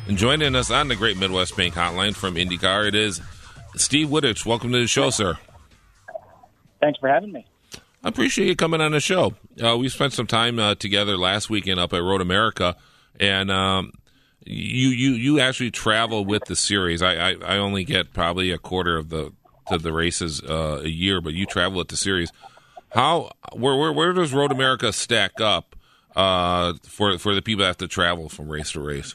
And joining us on the Great Midwest Bank Hotline from IndyCar, it is Steve Wittich. Welcome to the show, sir. Thanks for having me. I appreciate you coming on the show. We spent some time together last weekend up at Road America, and you actually travel with the series. I only get probably a quarter of the races a year, but you travel with the series. Where does Road America stack up for the people that have to travel from race to race?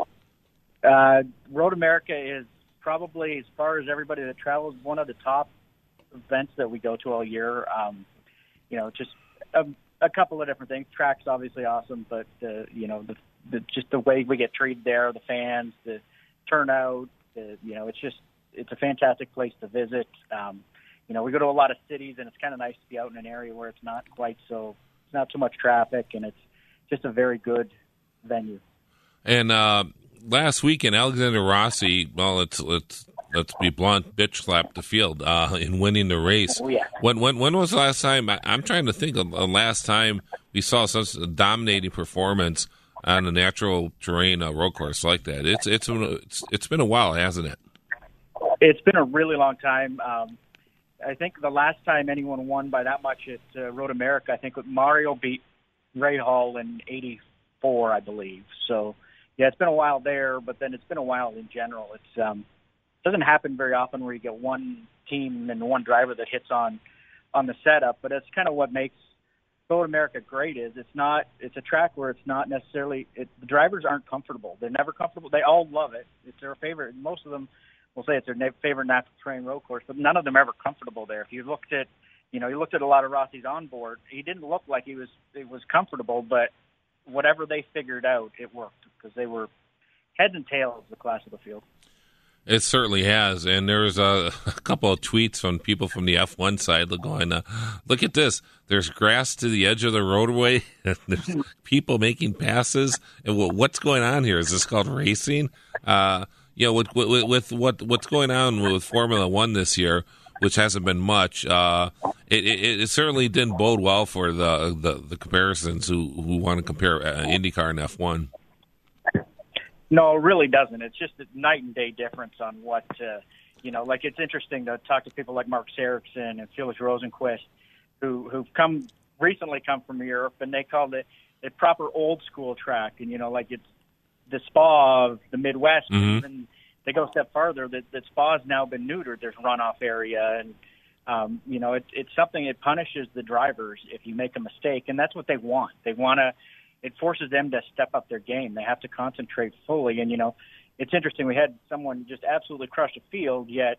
Road America is probably, as far as everybody that travels, one of the top events that we go to all year. Just a couple of different things. Track's obviously awesome, but just the way we get treated there, the fans, the turnout, it's a fantastic place to visit. We go to a lot of cities, and it's kind of nice to be out in an area where it's not too much traffic, and it's just a very good venue. And last weekend, Alexander Rossi, well, let's be blunt, bitch slapped the field in winning the race. Oh, yeah. When was the last time? I'm trying to think of the last time we saw such a dominating performance on a natural terrain road course like that. It's been a while, hasn't it? It's been a really long time. I think the last time anyone won by that much at Road America, I think Mario beat Ray Hall in '84, I believe. So, yeah, it's been a while there, but then it's been a while in general. It doesn't happen very often where you get one team and one driver that hits on the setup, but it's kind of what makes Road America great. It's a track where it's not necessarily the drivers aren't comfortable. They're never comfortable. They all love it. It's their favorite. Most of them will say it's their favorite natural terrain road course, but none of them are ever comfortable there. If you looked at a lot of Rossi's onboard, he didn't look like it was comfortable, but whatever they figured out, it worked because they were heads and tails of the class of the field. It certainly has, and there's a couple of tweets from people from the F1 side going, look at this, there's grass to the edge of the roadway, there's people making passes, and what's going on here? Is this called racing? With what's going on with Formula One this year, which hasn't been much, it certainly didn't bode well for the comparisons who want to compare IndyCar and F1. No, it really doesn't. It's just a night and day difference on what, it's interesting to talk to people like Mark Ericsson and Felix Rosenquist who've recently come from Europe, and they called it a proper old school track. And, it's the Spa of the Midwest. Mm-hmm. And they go a step farther. The Spa has now been neutered. There's runoff area. And, it's something that punishes the drivers if you make a mistake. And that's what they want. They want to. It forces them to step up their game. They have to concentrate fully. And, it's interesting. We had someone just absolutely crush a field, yet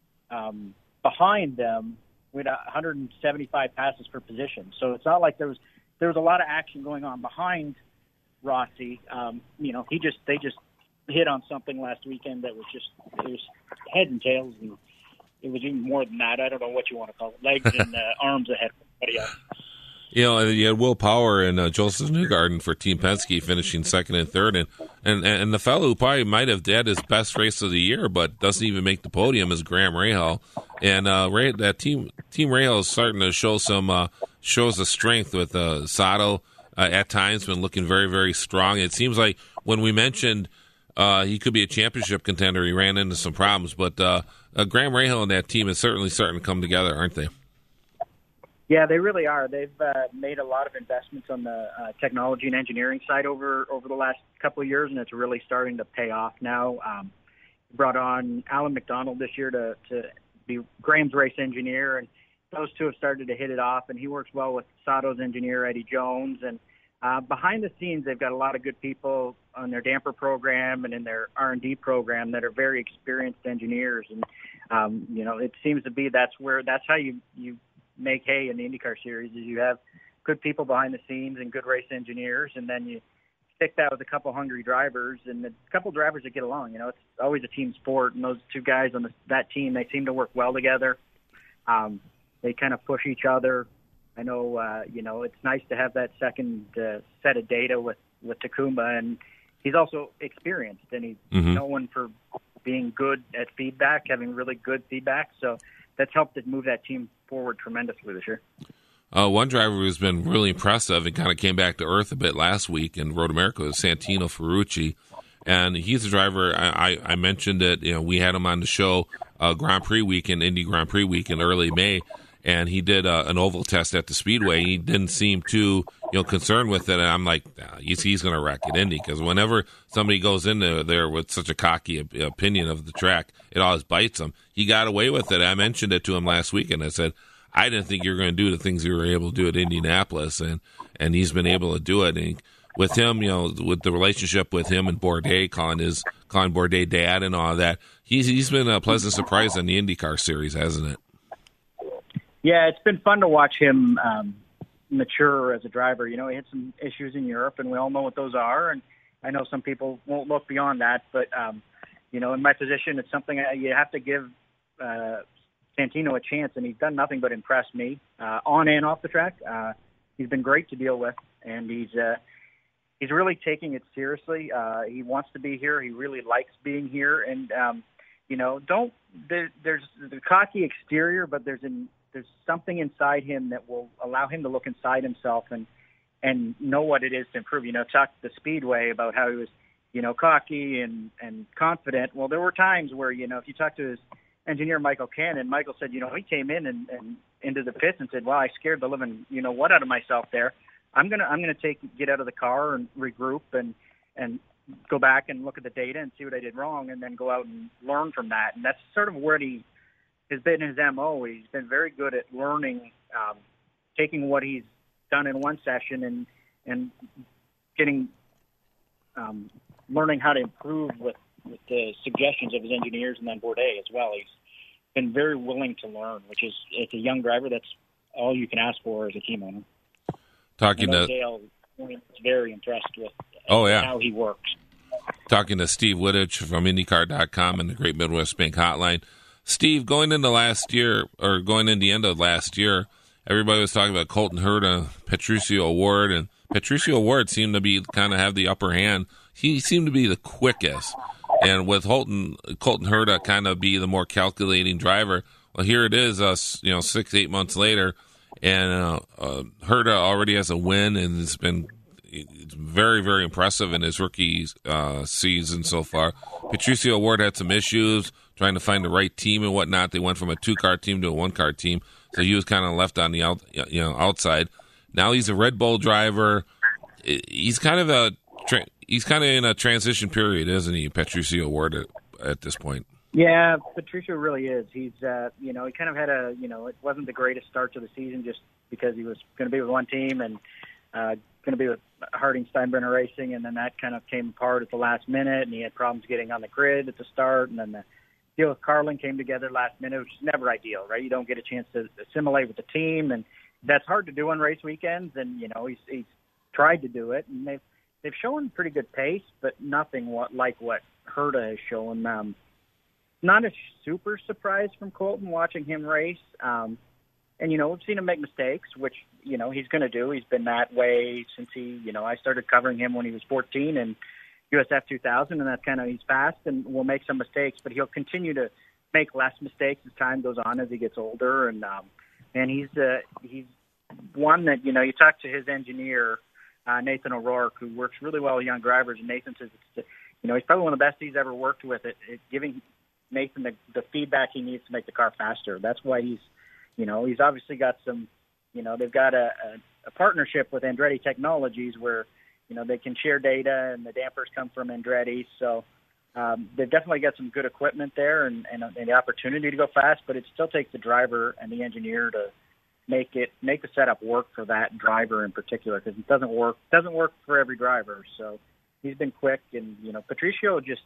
behind them, we had 175 passes per position. So it's not like there was a lot of action going on behind Rossi. They just hit on something last weekend that was it was head and tails, and it was even more than that. I don't know what you want to call it, legs and arms ahead of everybody else. You had Will Power and Joseph Newgarden for Team Penske finishing second and third, and the fellow who probably might have had his best race of the year but doesn't even make the podium is Graham Rahal. And that Team Rahal is starting to show shows the strength with Sato at times been looking very, very strong. It seems like when we mentioned he could be a championship contender, he ran into some problems, but Graham Rahal and that team is certainly starting to come together, aren't they? Yeah, they really are. They've made a lot of investments on the technology and engineering side over the last couple of years, and it's really starting to pay off now. Brought on Alan McDonald this year to be Graham's race engineer, and those two have started to hit it off, and he works well with Sato's engineer, Eddie Jones. And behind the scenes, they've got a lot of good people on their damper program and in their R&D program that are very experienced engineers. And, it seems to be that's how you make hay in the IndyCar series, is you have good people behind the scenes and good race engineers, and then you stick that with a couple hungry drivers and a couple drivers that get along. It's always a team sport, and those two guys on that team, they seem to work well together. They kind of push each other. I know, it's nice to have that second set of data with Takuma, and he's also experienced, and he's known for being good at feedback, having really good feedback. So that's helped to move that team forward tremendously this year. One driver who's been really impressive and kind of came back to earth a bit last week in Road America is Santino Ferrucci. And he's a driver. I mentioned it. We had him on the show Grand Prix weekend, Indy Grand Prix week in early May, and he did an oval test at the Speedway. He didn't seem too concerned with it. And I'm like, nah, he's going to wreck at Indy, because whenever somebody goes in there with such a cocky opinion of the track, it always bites them. He got away with it. I mentioned it to him last week, and I said, I didn't think you were going to do the things you were able to do at Indianapolis, and he's been able to do it. And with him, with the relationship with him and Bourdais, calling Bourdais dad and all that, he's been a pleasant surprise in the IndyCar series, hasn't it? Yeah, it's been fun to watch him mature as a driver. He had some issues in Europe, and we all know what those are. And I know some people won't look beyond that, but in my position, it's something you have to give Santino a chance, and he's done nothing but impress me on and off the track. He's been great to deal with, and he's really taking it seriously. He wants to be here. He really likes being here, and there's the cocky exterior, but there's something inside him that will allow him to look inside himself and know what it is to improve. Talked to the Speedway about how he was, cocky and confident. Well, there were times where, if you talk to his engineer, Michael Cannon, Michael said, he came in and into the pits and said, well, I scared the living, what out of myself there. I'm gonna get out of the car and regroup and go back and look at the data and see what I did wrong, and then go out and learn from that. And that's sort of where he has been his MO. He's been very good at learning, taking what he's done in one session and getting learning how to improve with the suggestions of his engineers, and then Bourdais as well. He's been very willing to learn, which is, as a young driver, that's all you can ask for as a team owner. Dale is very impressed with how he works. Talking to Steve Wittich from IndyCar.com and the Great Midwest Bank Hotline. Steve, going into the end of last year, everybody was talking about Colton Herta, Patricio Ward, and Patricio Ward seemed to be kind of have the upper hand. He seemed to be the quickest, and with Colton Herta kind of be the more calculating driver. Well, here it is, 6-8 months later, and Herta already has a win, and it's very, very impressive in his rookie season so far. Patricio Ward had some issues trying to find the right team and whatnot. They went from a 2-car team to a 1-car team, so he was kind of left on the outside. Now he's a Red Bull driver. He's kind of in a transition period, isn't he, Patricio Ward, at this point? Yeah, Patricio really is. He's he kind of had it wasn't the greatest start to the season, just because he was going to be with one team and going to be with Harding Steinbrenner Racing, and then that kind of came apart at the last minute, and he had problems getting on the grid at the start, and then the deal with Carlin came together last minute, which is never ideal, right? You don't get a chance to assimilate with the team, and that's hard to do on race weekends, and he's tried to do it, and they've shown pretty good pace, but nothing like what Herta has shown. Not a super surprise from Colton watching him race. And, we've seen him make mistakes, which, he's going to do. He's been that way since I started covering him when he was 14 and USF 2000, and that's kind of, he's fast and will make some mistakes, but he'll continue to make less mistakes as time goes on as he gets older. And he's one that, you talk to his engineer, Nathan O'Rourke, who works really well with young drivers, and Nathan says, he's probably one of the best he's ever worked with at giving Nathan the feedback he needs to make the car faster. That's why he's obviously got some, they've got a partnership with Andretti Technologies where, they can share data, and the dampers come from Andretti. So they've definitely got some good equipment there and the opportunity to go fast, but it still takes the driver and the engineer to make the setup work for that driver in particular, because it doesn't work for every driver. So he's been quick, and, Patricio just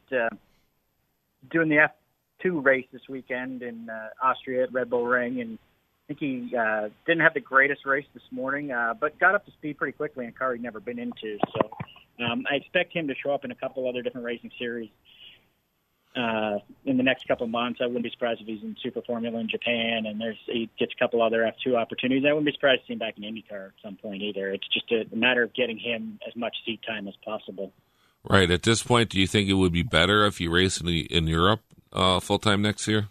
doing the F2 race this weekend in Austria at Red Bull Ring, and I think he didn't have the greatest race this morning, but got up to speed pretty quickly in a car he'd never been into. So I expect him to show up in a couple other different racing series in the next couple of months. I wouldn't be surprised if he's in Super Formula in Japan, and he gets a couple other F2 opportunities. I wouldn't be surprised to see him back in IndyCar at some point either. It's just a matter of getting him as much seat time as possible. Right. At this point, do you think it would be better if he raced in Europe full-time next year?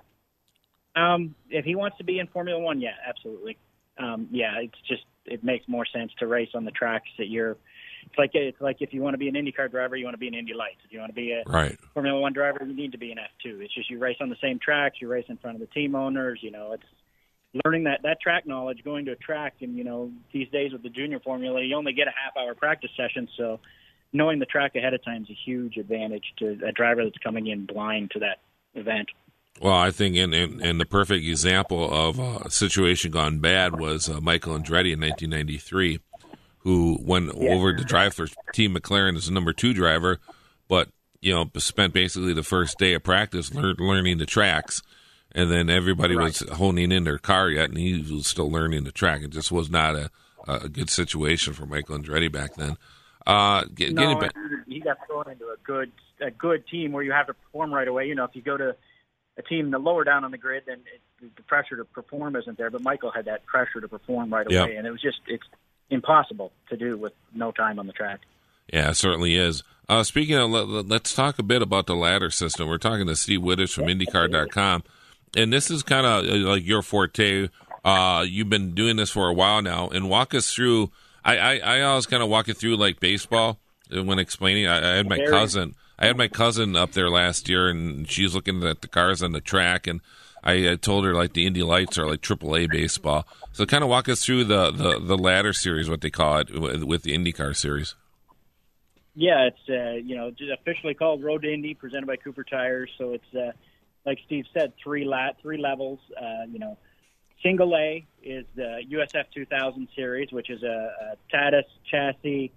If he wants to be in Formula One, yeah, absolutely. It makes more sense to race on the tracks that you're it's like if you want to be an IndyCar driver, you want to be an Indy Lights. If you want to be a Formula One driver, you need to be an F2. It's just you race on the same tracks, you race in front of the team owners. It's learning that track knowledge, going to a track, and these days with the junior formula, you only get a half-hour practice session, so knowing the track ahead of time is a huge advantage to a driver that's coming in blind to that event. Well, I think in the perfect example of a situation gone bad was Michael Andretti in 1993, who went over to drive for Team McLaren as a number 2 driver, but spent basically the first day of practice learning the tracks, and then everybody was honing in their car yet, and he was still learning the track. It just was not a good situation for Michael Andretti back then. He got thrown into a good team where you have to perform right away. If you go to a team the lower down on the grid, then the pressure to perform isn't there. But Michael had that pressure to perform right away, and it's impossible to do with no time on the track. Yeah, it certainly is. Speaking of, let's talk a bit about the ladder system. We're talking to Steve Wittich from IndyCar.com, and this is kind of like your forte. You've been doing this for a while now, and walk us through. I always kind of walk it through like baseball when explaining. I had my cousin up there last year, and she's looking at the cars on the track, and I told her like the Indy Lights are like AAA baseball. So kind of walk us through the ladder series, what they call it with the IndyCar series. Yeah, it's just officially called Road to Indy, presented by Cooper Tires. So it's like Steve said, three levels. Single A is the USF 2000 series, which is a Tatis chassis,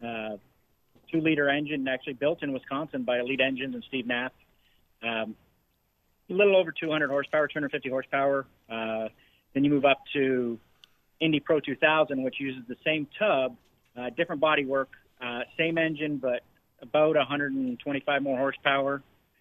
2-liter engine, actually built in Wisconsin by Elite Engines and Steve Knapp. A little over 200 horsepower, 250 horsepower. Then you move up to Indy Pro 2000, which uses the same tub, different bodywork, same engine, but about 125 more horsepower.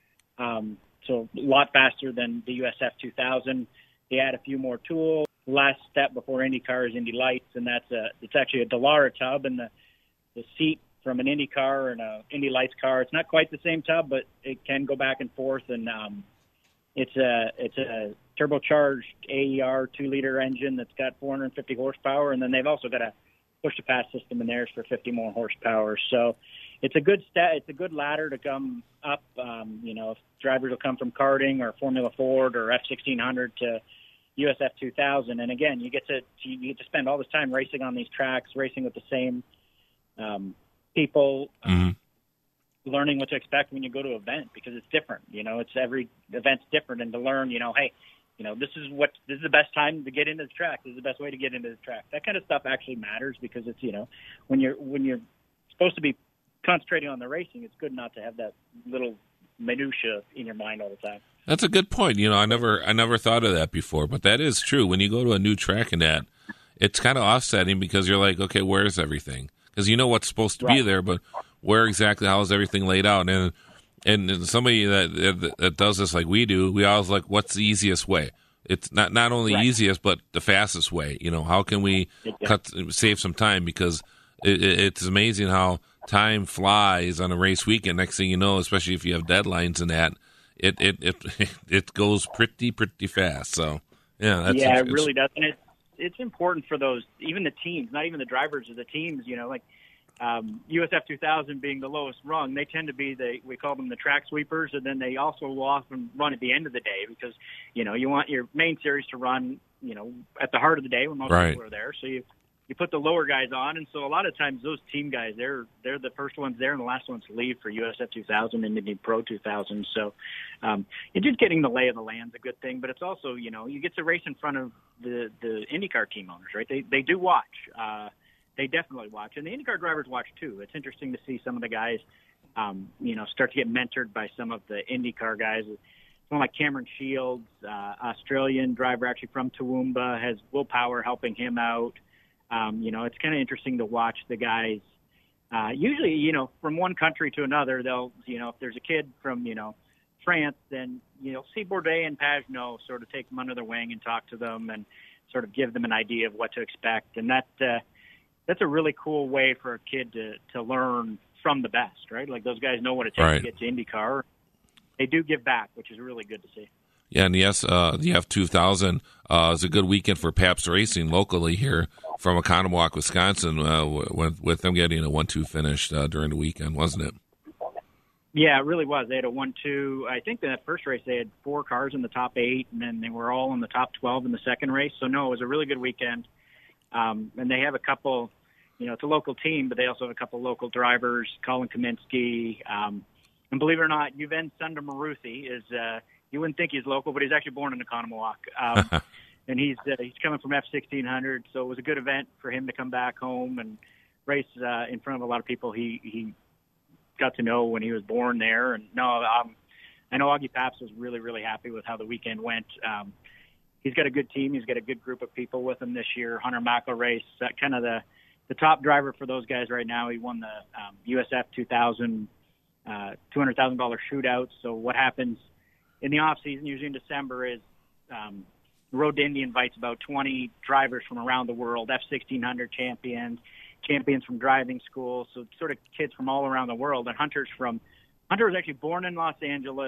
So a lot faster than the USF 2000. They add a few more tools. Last step before IndyCar is Indy Lights, and it's actually a Dallara tub, and the seat from an IndyCar and an Indy Lights car. It's not quite the same tub, but it can go back and forth, and it's a turbocharged AER 2-liter engine that's got 450 horsepower, and then they've also got a push-to-pass system in theirs for 50 more horsepower. So it's a good it's a good ladder to come up. If drivers will come from karting or Formula Ford or F1600 to USF 2000, and again, you get to spend all this time racing on these tracks, racing with the same people, learning what to expect when you go to an event, because it's different. It's every event's different, and to learn, this is the best time to get into the track. This is the best way to get into the track. That kind of stuff actually matters, because it's when you're supposed to be concentrating on the racing, it's good not to have that little minutia in your mind all the time. That's a good point. I never thought of that before, but that is true. When you go to a new track and that, it's kind of offsetting, because you're like, okay, where's everything? Because you know what's supposed to be there, but where exactly, how is everything laid out? And somebody that does this like we do, we always like, what's the easiest way? It's not only easiest, but the fastest way. How can we save some time? Because it's amazing how time flies on a race weekend. Next thing you know, especially if you have deadlines and that, it goes pretty fast. So it really does, and it's important for those, even the teams, not even the drivers of the teams. USF 2000 being the lowest rung, they tend to be we call them the track sweepers, and then they also will often run at the end of the day, because you want your main series to run at the heart of the day when most people are there. So you put the lower guys on, and so a lot of times those team guys, they're the first ones there and the last ones to leave for USF 2000 and Indy Pro 2000. So it's just getting the lay of the land's a good thing, but it's also you get to race in front of the IndyCar team owners, right? They do watch. They definitely watch, and the IndyCar drivers watch too. It's interesting to see some of the guys, start to get mentored by some of the IndyCar guys. Someone like Cameron Shields, Australian driver, actually from Toowoomba, has Will Power helping him out. It's kind of interesting to watch the guys. Usually, from one country to another, they'll, if there's a kid from, France, then, see Bourdais and Pagenaud sort of take them under their wing and talk to them and sort of give them an idea of what to expect. And that's a really cool way for a kid to learn from the best, right? Like those guys know what it takes to get to IndyCar. They do give back, which is really good to see. Yeah, and yes, the F2000 is a good weekend for Pabst Racing locally here from Oconomowoc, Wisconsin, with them getting a 1-2 finish during the weekend, wasn't it? Yeah, it really was. They had a 1-2. I think that first race they had 4 cars in the top 8, and then they were all in the top 12 in the second race. So, no, it was a really good weekend. And they have a couple, it's a local team, but they also have a couple local drivers, Colin Kaminsky. And believe it or not, Yuven Sundarmaruthi is, you wouldn't think he's local, but he's actually born in Oconomowoc. And he's coming from F1600, so it was a good event for him to come back home and race in front of a lot of people he got to know when he was born there. And I know Augie Pabst was really, really happy with how the weekend went. He's got a good team. He's got a good group of people with him this year. Hunter McElrace, kind of the top driver for those guys right now. He won the USF 2000 $200,000 shootout. So what happens in the off season, usually in December, is Road to Indy invites about 20 drivers from around the world, F1600 champions from driving school, so sort of kids from all around the world. And Hunter was actually born in Los Angeles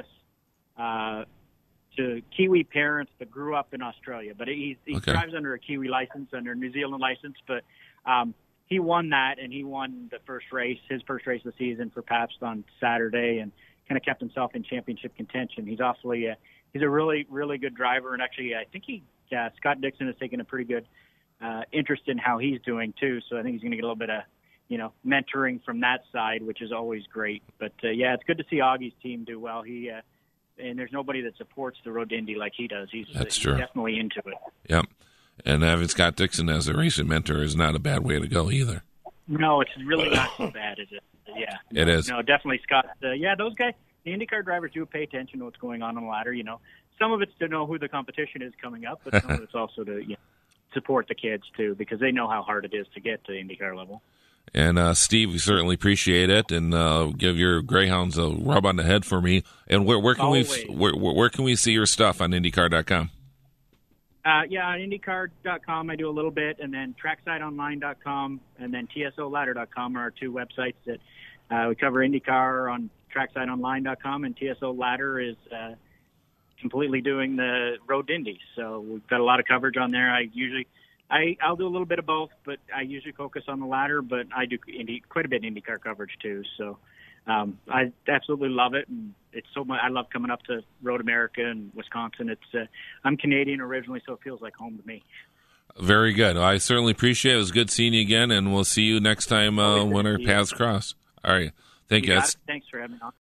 to Kiwi parents but grew up in Australia. But he drives under a Kiwi license, under a New Zealand license. But he won that, and he won the first race, his first race of the season for Pabst on Saturday, and kind of kept himself in championship contention. He's he's a really, really good driver, and actually I think Scott Dixon has taken a pretty good interest in how he's doing too. So I think he's going to get a little bit of, mentoring from that side, which is always great. But it's good to see Augie's team do well. And there's nobody that supports the Road to Indy like he does. He's definitely into it. Yep. And having Scott Dixon as a racing mentor is not a bad way to go either. No, it's really not so bad, is it? Yeah. It is. No, definitely Scott. Those guys, the IndyCar drivers do pay attention to what's going on the ladder. Some of it's to know who the competition is coming up, but some of it's also to support the kids too, because they know how hard it is to get to the IndyCar level. And Steve, we certainly appreciate it, and give your Greyhounds a rub on the head for me. And where can we see your stuff on IndyCar.com? On IndyCar.com I do a little bit, and then TracksideOnline.com and then TSOLadder.com are our two websites that we cover IndyCar on TracksideOnline.com, and TSO Ladder is completely doing the Road to Indy. So we've got a lot of coverage on there. I'll do a little bit of both, but I usually focus on the ladder, but I do quite a bit of IndyCar coverage too. So I absolutely love it, and it's so much. I love coming up to Road America and Wisconsin. I'm Canadian originally, so it feels like home to me. Very good. I certainly appreciate it. It was good seeing you again, and we'll see you next time when our paths cross. All right. Thank you. Thanks for having me on.